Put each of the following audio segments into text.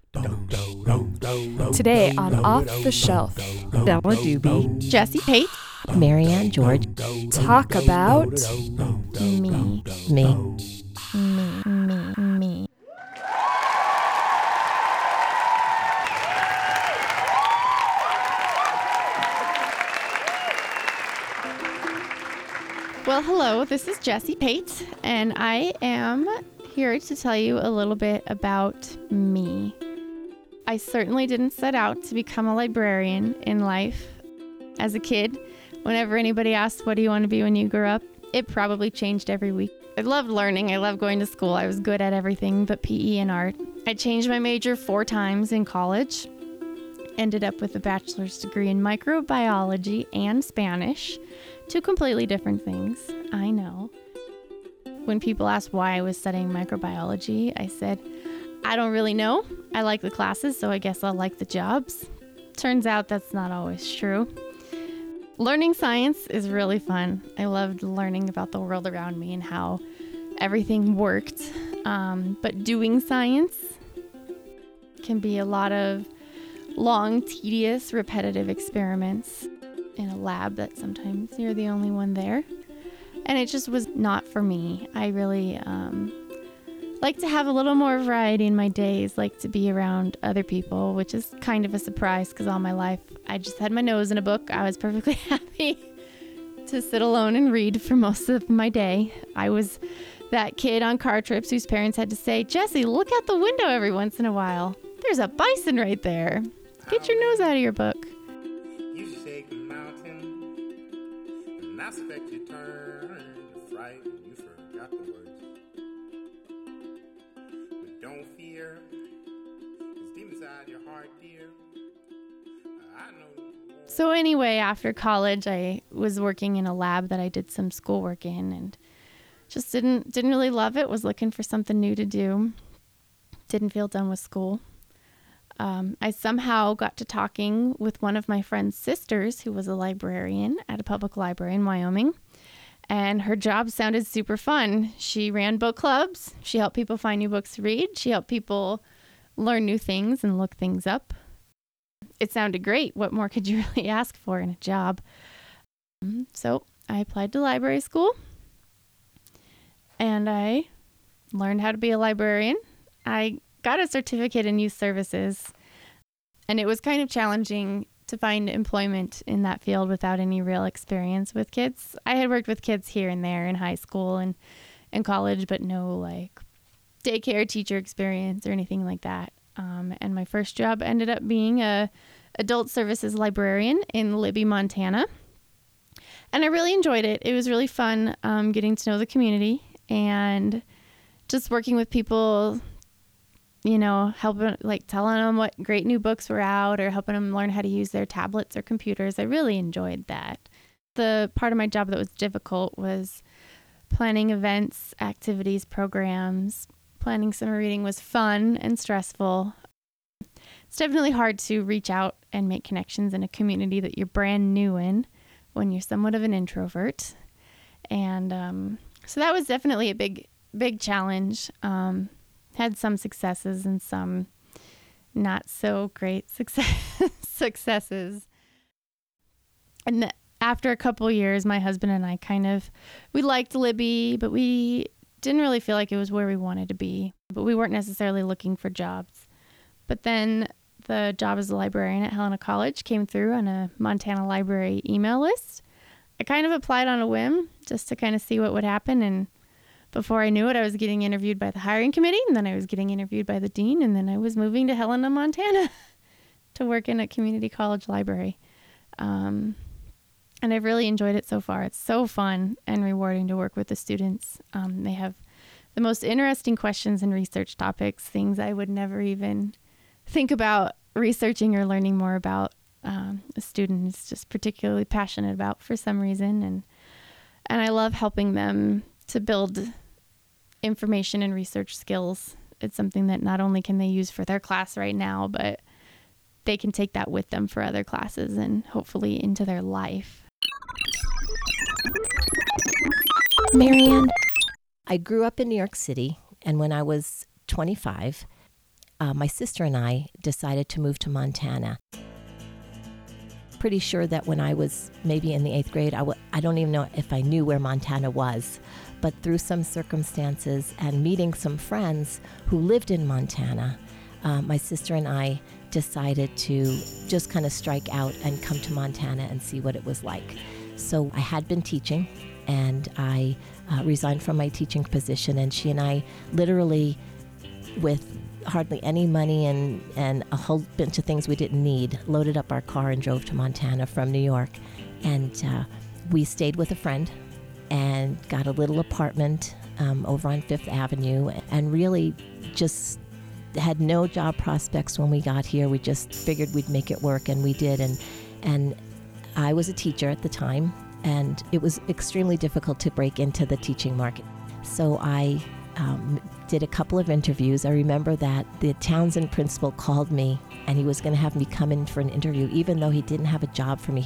Today on Off the Shelf, Bella Doobie, Jesse Pate, Marianne George, talk about me. Well, hello, this is Jesse Pate, and I am here to tell you a little bit about me. I certainly didn't set out to become a librarian in life. As a kid, whenever anybody asked, what do you want to be when you grow up? It probably changed every week. I loved learning. I loved going to school. I was good at everything but PE and art. I changed my major 4 times in college. Ended up with a bachelor's degree in microbiology and Spanish. 2 completely different things, I know. When people asked why I was studying microbiology, I said, I don't really know. I like the classes, so I guess I'll like the jobs. Turns out that's not always true. Learning science is really fun. I loved learning about the world around me and how everything worked. But doing science can be a lot of long, tedious, repetitive experiments in a lab that sometimes you're the only one there. And it just was not for me. I really like to have a little more variety in my days, like to be around other people, which is kind of a surprise because all my life I just had my nose in a book. I was perfectly happy to sit alone and read for most of my day. I was that kid on car trips whose parents had to say, Jesse, look out the window every once in a while. There's a bison right there. Get your nose out of your book. You shake the mountain, and I suspect you turn to fright and you forgot the words. But don't fear, it's deep inside your heart, dear. I know. So anyway, after college, I was working in a lab that I did some schoolwork in and just didn't really love it. Was looking for something new to do. Didn't feel done with school. I somehow got to talking with one of my friend's sisters who was a librarian at a public library in Wyoming. And her job sounded super fun. She ran book clubs. She helped people find new books to read. She helped people learn new things and look things up. It sounded great. What more could you really ask for in a job? So I applied to library school. And I learned how to be a librarian. I got a certificate in youth services, and it was kind of challenging to find employment in that field without any real experience with kids. I had worked with kids here and there in high school and in college, but no like daycare teacher experience or anything like that. And my first job ended up being a adult services librarian in Libby, Montana. And I really enjoyed it. It was really fun getting to know the community and just working with people, you know, helping, like telling them what great new books were out or helping them learn how to use their tablets or computers. I really enjoyed that. The part of my job that was difficult was planning events, activities, programs. Planning summer reading was fun and stressful. It's definitely hard to reach out and make connections in a community that you're brand new in when you're somewhat of an introvert. And so that was definitely a big challenge. Had some successes and some not so great successes. And after a couple years, my husband and I we liked Libby, but we didn't really feel like it was where we wanted to be. But we weren't necessarily looking for jobs. But then the job as a librarian at Helena College came through on a Montana Library email list. I kind of applied on a whim just to kind of see what would happen, and before I knew it, I was getting interviewed by the hiring committee, and then I was getting interviewed by the dean, and then I was moving to Helena, Montana to work in a community college library. And I've really enjoyed it so far. It's so fun and rewarding to work with the students. They have the most interesting questions and research topics, things I would never even think about researching or learning more about. A student is just particularly passionate about for some reason, and I love helping them to build information and research skills. It's something that not only can they use for their class right now, but they can take that with them for other classes and hopefully into their life. Marianne. I grew up in New York City, and when I was 25, my sister and I decided to move to Montana. Pretty sure that when I was maybe in the 8th grade, I don't even know if I knew where Montana was, but through some circumstances and meeting some friends who lived in Montana, my sister and I decided to just kind of strike out and come to Montana and see what it was like. So I had been teaching, and I resigned from my teaching position, and she and I literally, with hardly any money and a whole bunch of things we didn't need, loaded up our car and drove to Montana from New York. And we stayed with a friend and got a little apartment over on 5th Avenue, and really just had no job prospects when we got here. We just figured we'd make it work, and we did. And I was a teacher at the time, and it was extremely difficult to break into the teaching market. So I did a couple of interviews. I remember that the Townsend principal called me, and he was going to have me come in for an interview, even though he didn't have a job for me.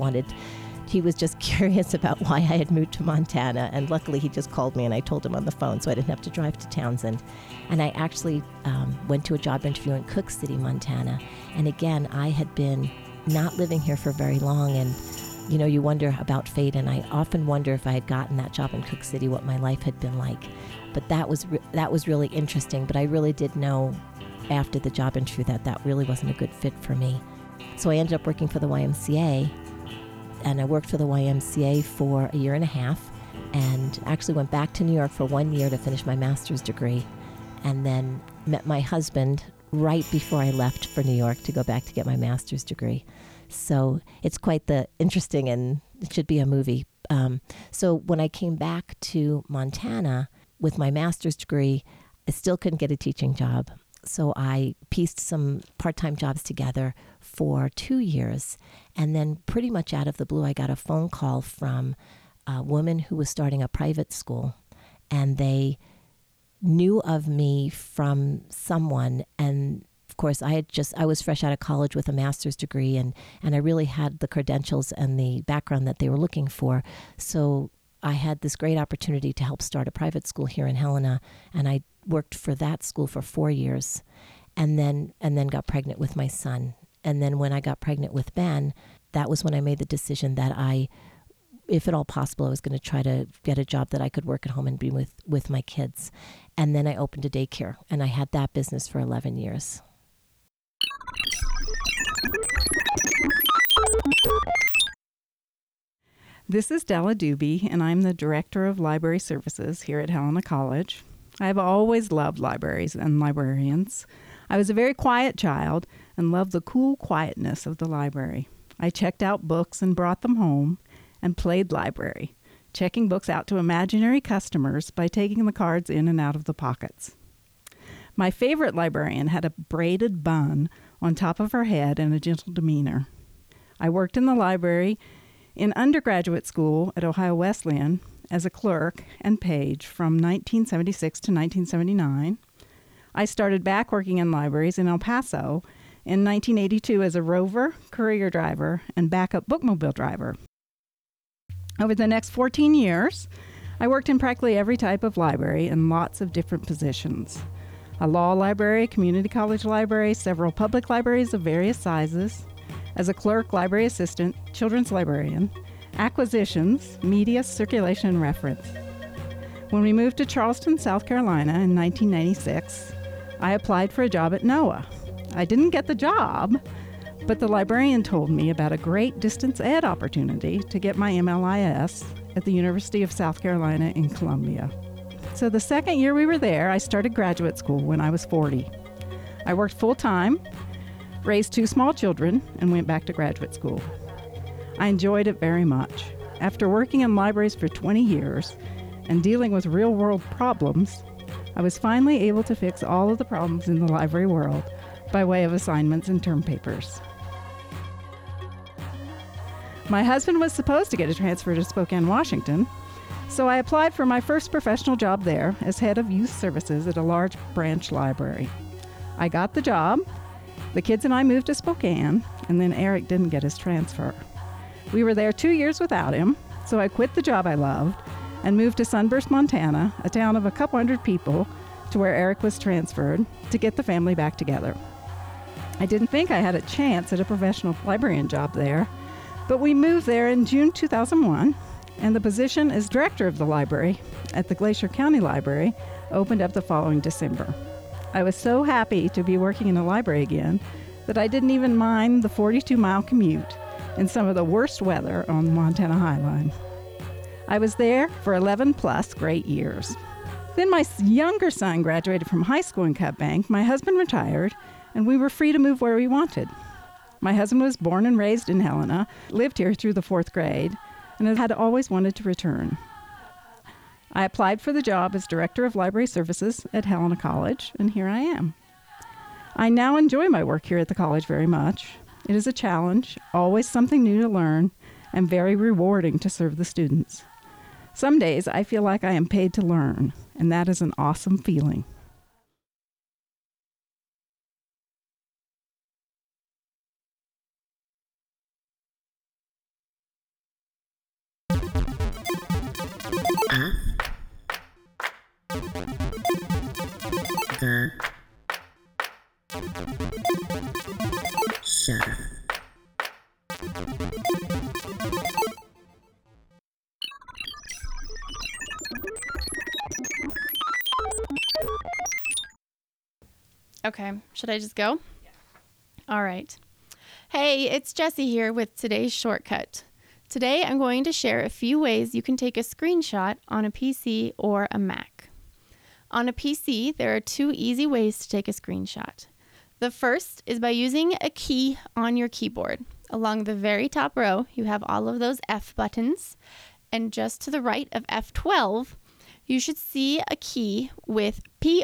He was just curious about why I had moved to Montana, and luckily he just called me, and I told him on the phone, so I didn't have to drive to Townsend. And I actually went to a job interview in Cook City, Montana. And again, I had been not living here for very long, and you wonder about fate, and I often wonder if I had gotten that job in Cook City, what my life had been like. But that was really interesting. But I really did know after the job interview that really wasn't a good fit for me. So I ended up working for the YMCA, and I worked for the YMCA for a year and a half, and actually went back to New York for 1 year to finish my master's degree, and then met my husband right before I left for New York to go back to get my master's degree. So it's quite the interesting, and it should be a movie. So when I came back to Montana with my master's degree, I still couldn't get a teaching job. So I pieced some part-time jobs together for 2 years. And then pretty much out of the blue, I got a phone call from a woman who was starting a private school. And they knew of me from someone. And of course, I was fresh out of college with a master's degree, and I really had the credentials and the background that they were looking for. So I had this great opportunity to help start a private school here in Helena, and I worked for that school for 4 years, and then got pregnant with my son. And then when I got pregnant with Ben, that was when I made the decision that if at all possible, I was going to try to get a job that I could work at home and be with my kids. And then I opened a daycare, and I had that business for 11 years. This is Della Doobie, and I'm the Director of Library Services here at Helena College. I've always loved libraries and librarians. I was a very quiet child and loved the cool quietness of the library. I checked out books and brought them home and played library, checking books out to imaginary customers by taking the cards in and out of the pockets. My favorite librarian had a braided bun on top of her head and a gentle demeanor. I worked in the library in undergraduate school at Ohio Wesleyan as a clerk and page from 1976 to 1979. I started back working in libraries in El Paso in 1982 as a rover, courier driver, and backup bookmobile driver. Over the next 14 years, I worked in practically every type of library in lots of different positions. A law library, a community college library, several public libraries of various sizes, as a clerk, library assistant, children's librarian, acquisitions, media, circulation, and reference. When we moved to Charleston, South Carolina in 1996, I applied for a job at NOAA. I didn't get the job, but the librarian told me about a great distance ed opportunity to get my MLIS at the University of South Carolina in Columbia. So the second year we were there, I started graduate school when I was 40. I worked full-time, raised 2 small children, and went back to graduate school. I enjoyed it very much. After working in libraries for 20 years and dealing with real-world problems, I was finally able to fix all of the problems in the library world by way of assignments and term papers. My husband was supposed to get a transfer to Spokane, Washington, so I applied for my first professional job there as head of youth services at a large branch library. I got the job. The kids and I moved to Spokane, and then Eric didn't get his transfer. We were there 2 years without him, so I quit the job I loved and moved to Sunburst, Montana, a town of a couple hundred people, to where Eric was transferred to get the family back together. I didn't think I had a chance at a professional librarian job there, but we moved there in June 2001, and the position as director of the library at the Glacier County Library opened up the following December. I was so happy to be working in a library again that I didn't even mind the 42-mile commute in some of the worst weather on the Montana Highline. I was there for 11 plus great years. Then my younger son graduated from high school in Cut Bank, my husband retired, and we were free to move where we wanted. My husband was born and raised in Helena, lived here through the 4th grade, and had always wanted to return. I applied for the job as Director of Library Services at Helena College, and here I am. I now enjoy my work here at the college very much. It is a challenge, always something new to learn, and very rewarding to serve the students. Some days I feel like I am paid to learn, and that is an awesome feeling. Shut up. Okay, should I just go? Yeah. All right. Hey, it's Jessie here with today's shortcut. Today I'm going to share a few ways you can take a screenshot on a PC or a Mac. On a PC, there are 2 easy ways to take a screenshot. The first is by using a key on your keyboard. Along the very top row, you have all of those F buttons, and just to the right of F12, you should see a key with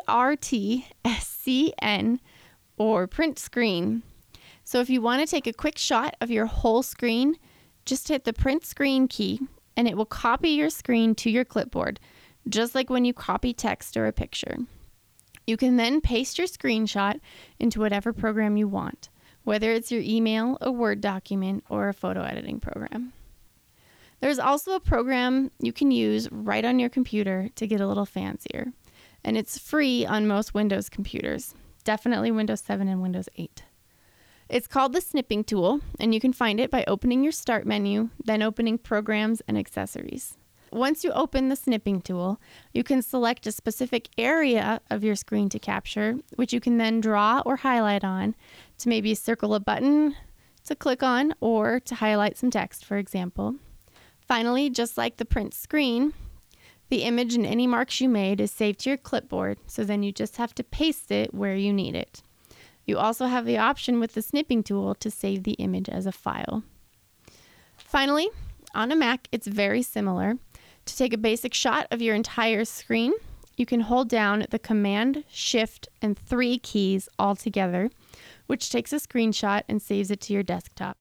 PRTSCN or print screen. So if you want to take a quick shot of your whole screen, just hit the print screen key and it will copy your screen to your clipboard, just like when you copy text or a picture. You can then paste your screenshot into whatever program you want, whether it's your email, a Word document, or a photo editing program. There's also a program you can use right on your computer to get a little fancier, and it's free on most Windows computers, definitely Windows 7 and Windows 8. It's called the Snipping Tool, and you can find it by opening your Start menu, then opening Programs and Accessories. Once you open the Snipping Tool, you can select a specific area of your screen to capture, which you can then draw or highlight on to maybe circle a button to click on or to highlight some text, for example. Finally, just like the print screen, the image and any marks you made is saved to your clipboard, so then you just have to paste it where you need it. You also have the option with the Snipping Tool to save the image as a file. Finally, on a Mac, it's very similar. To take a basic shot of your entire screen, you can hold down the Command, Shift, and 3 keys all together, which takes a screenshot and saves it to your desktop.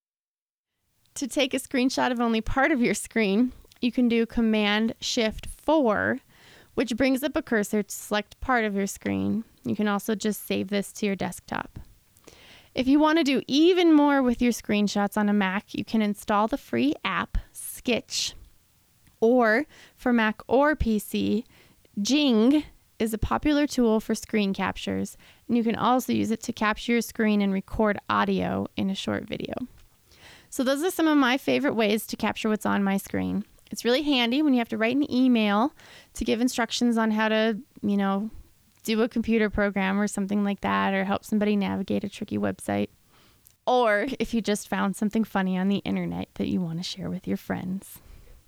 To take a screenshot of only part of your screen, you can do Command, Shift, 4, which brings up a cursor to select part of your screen. You can also just save this to your desktop. If you want to do even more with your screenshots on a Mac, you can install the free app Skitch. Or for Mac or PC, Jing is a popular tool for screen captures, and you can also use it to capture your screen and record audio in a short video. So those are some of my favorite ways to capture what's on my screen. It's really handy when you have to write an email to give instructions on how to, do a computer program or something like that, or help somebody navigate a tricky website. Or if you just found something funny on the internet that you want to share with your friends.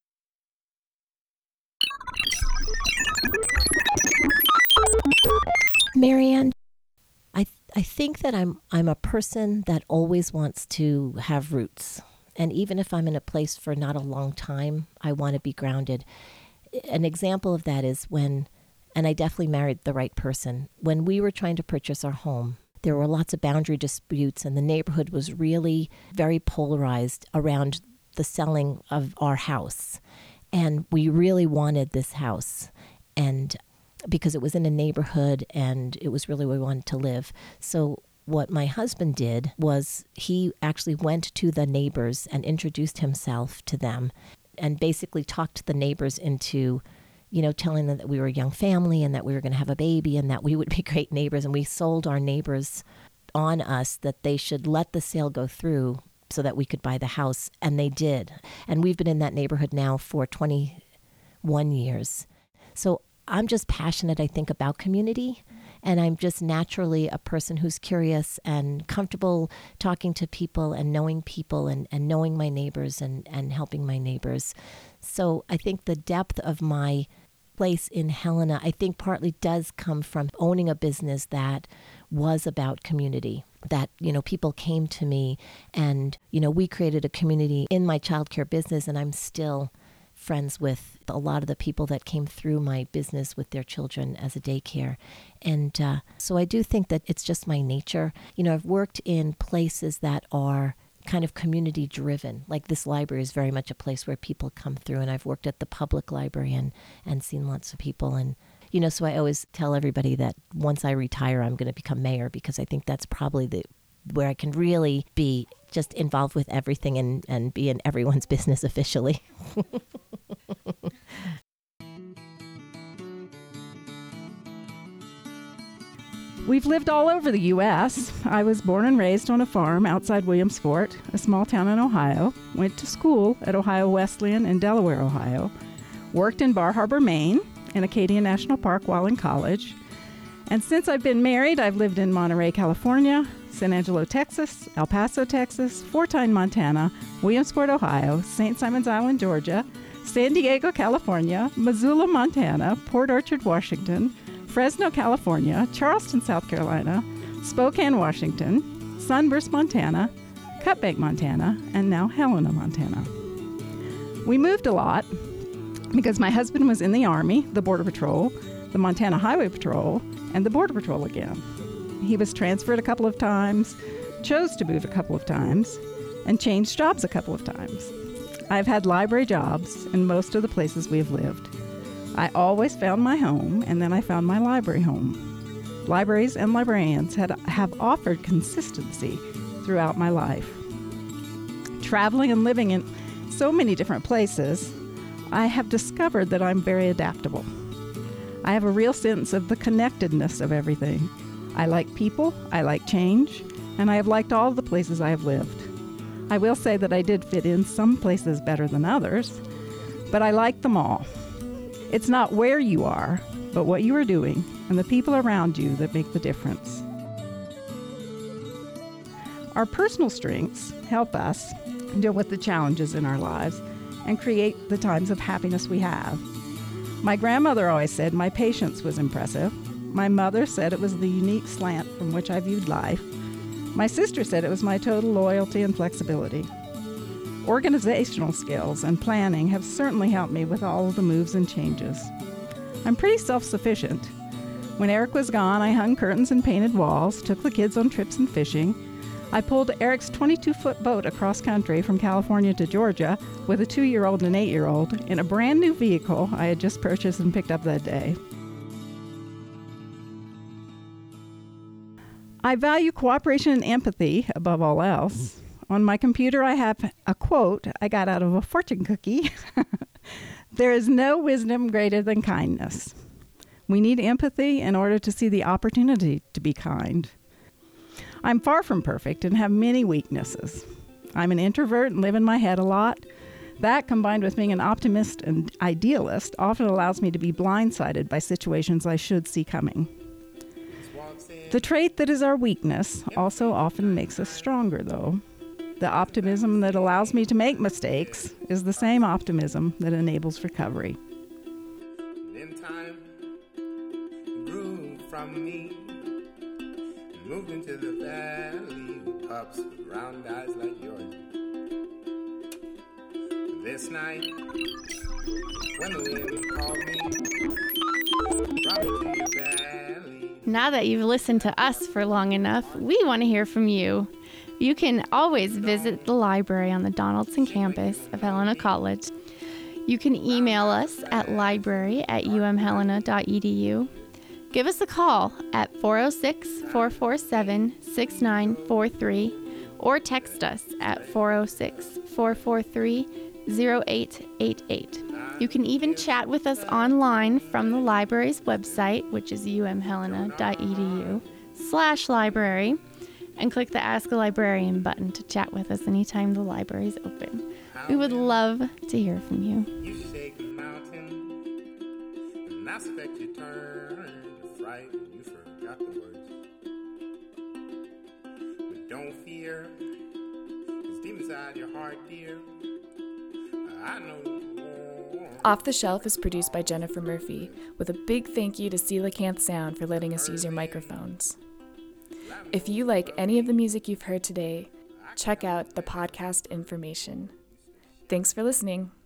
Marianne, I think that I'm a person that always wants to have roots. And even if I'm in a place for not a long time, I want to be grounded. An example of that is and I definitely married the right person. When we were trying to purchase our home, there were lots of boundary disputes, and the neighborhood was really very polarized around the selling of our house. And we really wanted this house, and because it was in a neighborhood and it was really where we wanted to live. So what my husband did was he actually went to the neighbors and introduced himself to them and basically talked the neighbors into telling them that we were a young family and that we were going to have a baby and that we would be great neighbors. And we sold our neighbors on us that they should let the sale go through so that we could buy the house. And they did. And we've been in that neighborhood now for 21 years. So I'm just passionate, I think, about community. And I'm just naturally a person who's curious and comfortable talking to people and knowing people and knowing my neighbors and helping my neighbors. So I think the depth of my place in Helena, I think partly does come from owning a business that was about community, that, people came to me and, we created a community in my childcare business, and I'm still friends with a lot of the people that came through my business with their children as a daycare. And so I do think that it's just my nature. I've worked in places that are kind of community driven. Like this library is very much a place where people come through, and I've worked at the public library and seen lots of people. And, so I always tell everybody that once I retire, I'm going to become mayor, because I think that's probably where I can really be just involved with everything and be in everyone's business officially. We've lived all over the U.S. I was born and raised on a farm outside Williamsport, a small town in Ohio. Went to school at Ohio Wesleyan in Delaware, Ohio. Worked in Bar Harbor, Maine, and Acadia National Park while in college. And since I've been married, I've lived in Monterey, California, San Angelo, Texas, El Paso, Texas, Fort Tyne, Montana, Williamsport, Ohio, St. Simons Island, Georgia, San Diego, California, Missoula, Montana, Port Orchard, Washington, Fresno, California, Charleston, South Carolina, Spokane, Washington, Sunburst, Montana, Cut Bank, Montana, and now Helena, Montana. We moved a lot because my husband was in the Army, the Border Patrol, the Montana Highway Patrol, and the Border Patrol again. He was transferred a couple of times, chose to move a couple of times, and changed jobs a couple of times. I've had library jobs in most of the places we have lived. I always found my home, and then I found my library home. Libraries and librarians have offered consistency throughout my life. Traveling and living in so many different places, I have discovered that I'm very adaptable. I have a real sense of the connectedness of everything. I like people, I like change, and I have liked all the places I have lived. I will say that I did fit in some places better than others, but I like them all. It's not where you are, but what you are doing and the people around you that make the difference. Our personal strengths help us deal with the challenges in our lives and create the times of happiness we have. My grandmother always said my patience was impressive. My mother said it was the unique slant from which I viewed life. My sister said it was my total loyalty and flexibility. Organizational skills and planning have certainly helped me with all of the moves and changes. I'm pretty self-sufficient. When Eric was gone, I hung curtains and painted walls, took the kids on trips and fishing. I pulled Eric's 22-foot boat across country from California to Georgia with a 2-year-old and an 8-year-old in a brand new vehicle I had just purchased and picked up that day. I value cooperation and empathy above all else. On my computer, I have a quote I got out of a fortune cookie. There is no wisdom greater than kindness. We need empathy in order to see the opportunity to be kind. I'm far from perfect and have many weaknesses. I'm an introvert and live in my head a lot. That, combined with being an optimist and idealist, often allows me to be blindsided by situations I should see coming. The trait that is our weakness also often makes us stronger, though. The optimism that allows me to make mistakes is the same optimism that enables recovery. In time, grew from me, moved into the valley with pups with round eyes like yours. This night, when the wind called me, brought me to your valley. Now that you've listened to us for long enough, we want to hear from you. You can always visit the library on the Donaldson campus of Helena College. You can email us at library@umhelena.edu. Give us a call at 406-447-6943 or text us at 406-443-0888. You can even chat with us online from the library's website, which is umhelena.edu/library, and click the Ask a Librarian button to chat with us anytime the library is open. We would love to hear from you. You shake the mountain, and I suspect you turned to fright and you forgot the words. But don't fear, it's deep inside your heart, dear. I know you won't. Off the Shelf is produced by Jennifer Murphy, with a big thank you to Coelacanth Sound for letting us use your microphones. If you like any of the music you've heard today, check out the podcast information. Thanks for listening.